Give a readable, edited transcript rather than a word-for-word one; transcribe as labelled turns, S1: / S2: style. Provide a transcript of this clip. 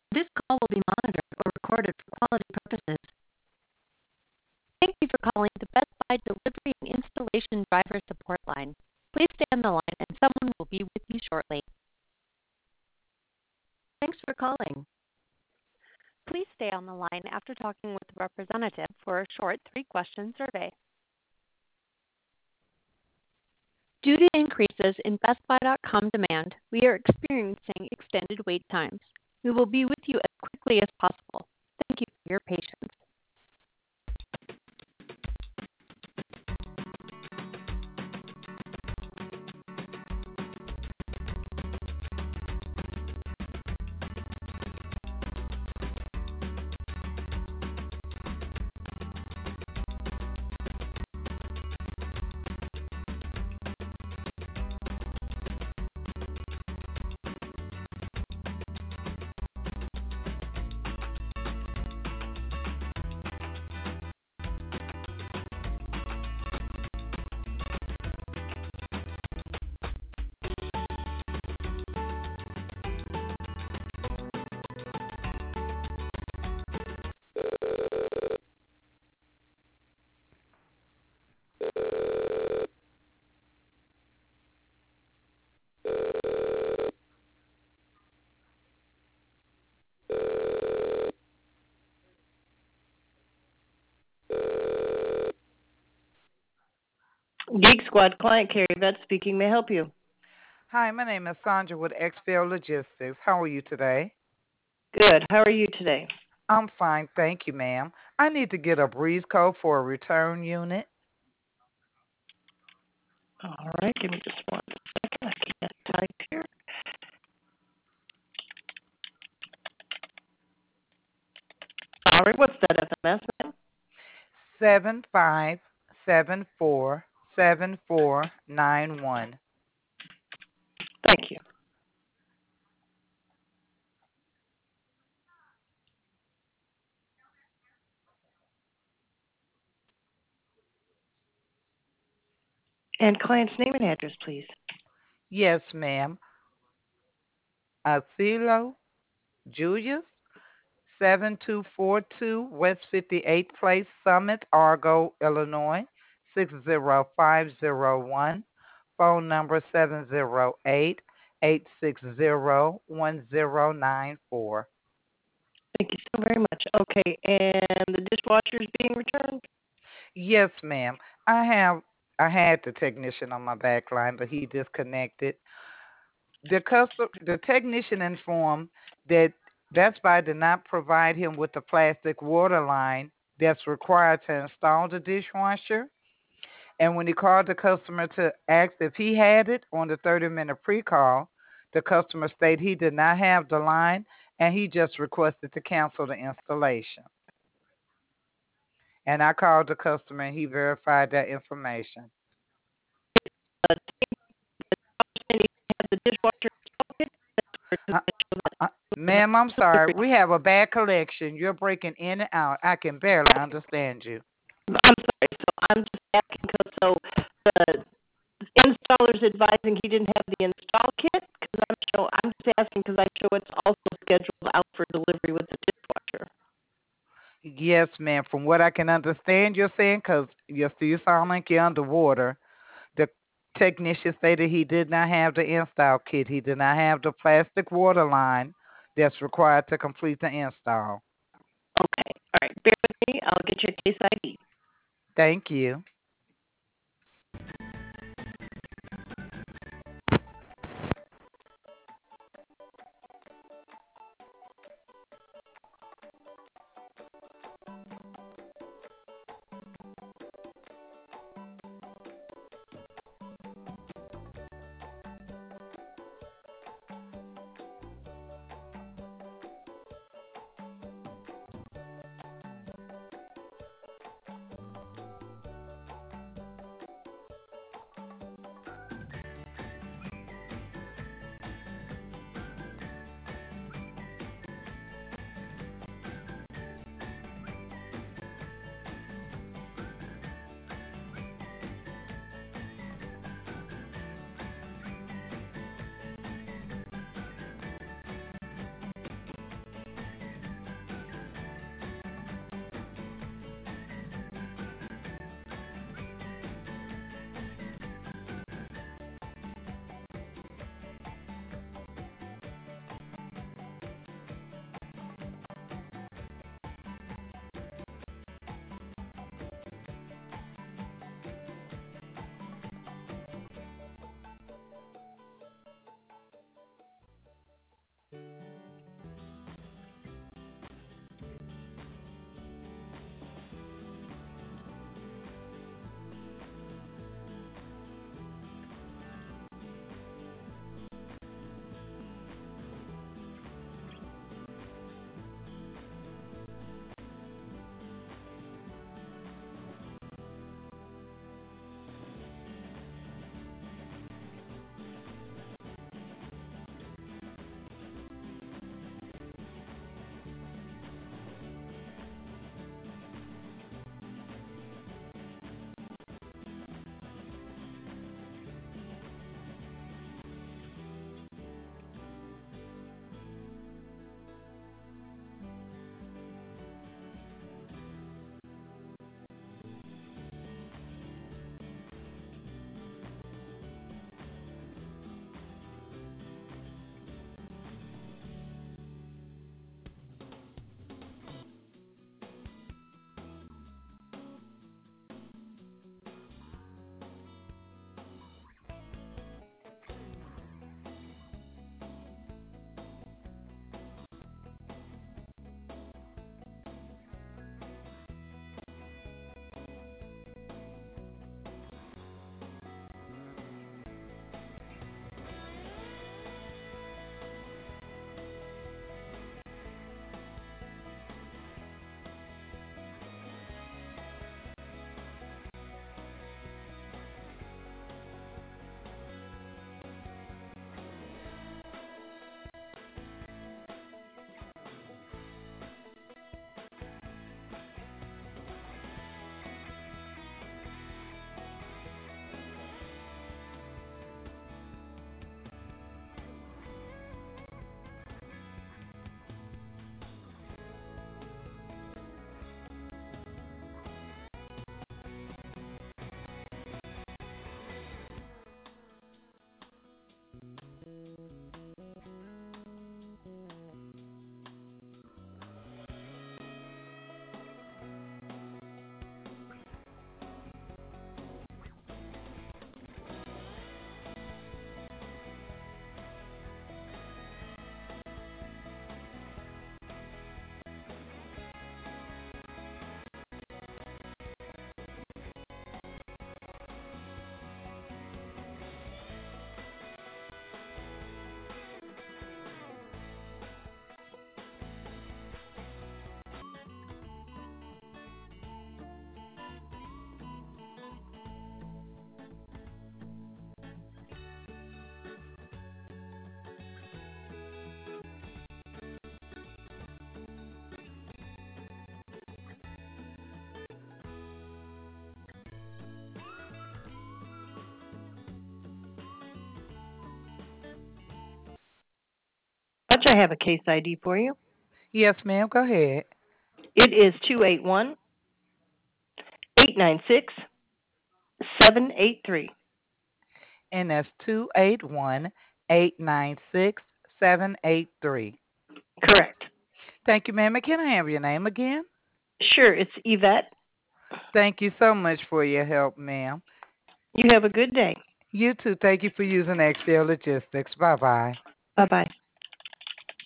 S1: This call will be monitored or recorded for quality purposes. Thank you for calling the Best Buy Delivery and Installation Driver Support Line. Please stay on the line and someone will be with you shortly. Thanks for calling. Please stay on the line after talking with the representative for a short 3-question survey. Due to increases in BestBuy.com demand, we are experiencing extended wait times. We will be with you as quickly as possible. Thank you for your patience.
S2: Geek Squad client care, Yvette speaking. May I help you?
S3: Hi, my name is Sandra with XPL Logistics. How are you today?
S2: Good. How are you today?
S3: I'm fine, thank you, ma'am. I need to get a breeze code for a return unit.
S2: All right, give me just 1 second. I can't type here. All right, what's that FMS, ma'am?
S3: 75747491.
S2: Thank you. And client's name and address, please.
S3: Yes, ma'am. Acilo Julius, 7242 West 58th Place, Summit, Argo, Illinois, 60501. Phone number 708-860-1094.
S2: Thank you so very much. Okay, and the dishwasher is being returned?
S3: Yes, ma'am. I had the technician on my back line, but he disconnected. The technician informed that Best Buy did not provide him with the plastic water line that's required to install the dishwasher. And when he called the customer to ask if he had it on the 30-minute pre-call, the customer stated he did not have the line and he just requested to cancel the installation. And I called the customer and he verified that information.
S2: The dishwasher.
S3: Uh, Ma'am, I'm sorry. We have a bad connection. You're breaking in and out. I can barely understand you.
S2: I'm sorry. So I'm just asking because the installer's advising he didn't have the install kit. Because I'm just asking because I show it's also scheduled out for delivery with the dishwasher.
S3: Yes, ma'am. From what I can understand, you're saying, because you still sound like you're underwater. The technician stated he did not have the install kit. He did not have the plastic water line that's required to complete the install.
S2: Okay. All right. Bear with me. I'll get your case ID.
S3: Thank you.
S2: much. I have a case ID for you.
S3: Yes, ma'am. Go ahead.
S2: It is 281-896-783.
S3: And that's 281-896-783.
S2: Correct.
S3: Thank you, ma'am. And can I have your name again?
S2: Sure, it's Yvette.
S3: Thank you so much for your help, ma'am.
S2: You have a good day.
S3: You too. Thank you for using XL Logistics. Bye-bye.
S2: Bye-bye.